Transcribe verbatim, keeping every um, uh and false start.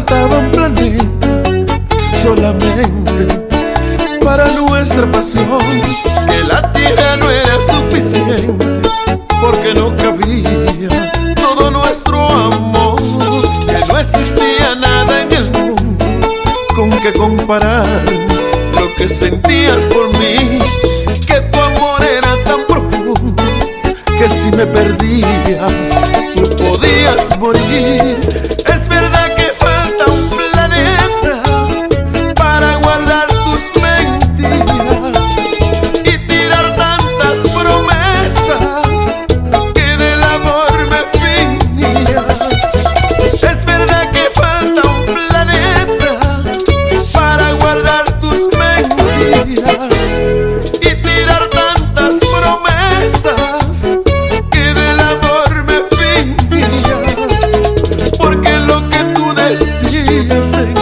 faltaba un planeta solamente para nuestra pasión, que la tierra no era suficiente porque no cabía todo nuestro amor, que no existía nada en el mundo con que comparar lo que sentías por mí, que tu amor era tan profundo que si me perdías tú podías morir. Es verdad que falta un planeta para guardar tus mentiras y tirar tantas promesas que del amor me fingías. Es verdad que falta un planeta para guardar tus mentiras y tirar tantas promesas que del amor me fingías, porque lo que tú decías